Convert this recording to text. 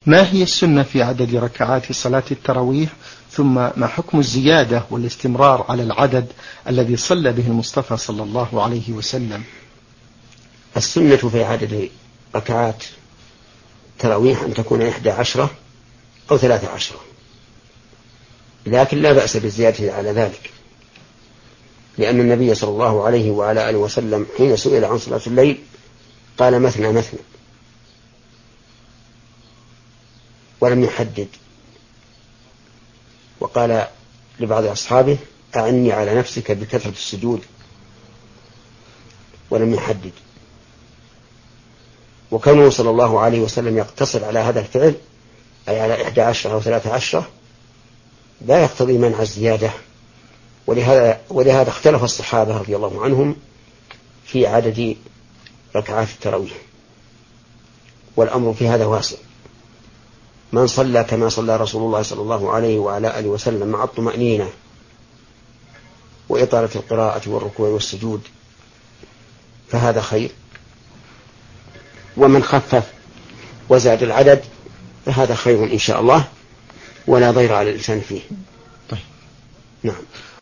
ما هي السنة في عدد ركعات صلاة التراويح؟ ثم ما حكم الزيادة والاستمرار على العدد الذي صلى به المصطفى صلى الله عليه وسلم؟ السنة في عدد ركعات التراويح أن تكون 11 أو 13، لكن لا بأس بالزيادة على ذلك، لأن النبي صلى الله عليه وعلى آله وسلم حين سئل عن صلاة الليل قال مثنى مثنى ولم يحدد، وقال لبعض أصحابه أعني على نفسك بكثرة السجود، ولم يحدد. وكونه صلى الله عليه وسلم يقتصر على هذا الفعل أي على 11 أو 13 لا يقتضي منع الزيادة، ولهذا اختلف الصحابة رضي الله عنهم في عدد ركعات التراويح، والأمر في هذا واسع. من صلى كما صلى رسول الله صلى الله عليه وعلى آله وسلم مع الطمأنينة وإطالة القراءة والركوع والسجود فهذا خير، ومن خفف وزاد العدد فهذا خير إن شاء الله، ولا ضير على الإنسان فيه. طيب. نعم.